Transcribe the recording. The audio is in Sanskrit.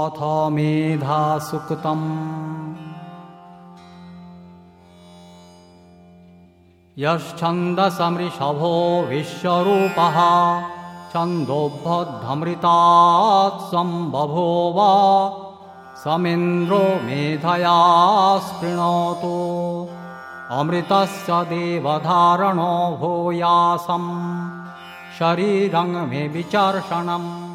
अथ मेधासुक्तम्। यश्छन्दसमृषभो विश्वरूपः छन्दोबद्धमृतात् सम्बभूव समिन्द्रो मेधया स्पृणोतु अमृतस्य देवधारणो भूयासं शरीरं मे विचर्षणम्।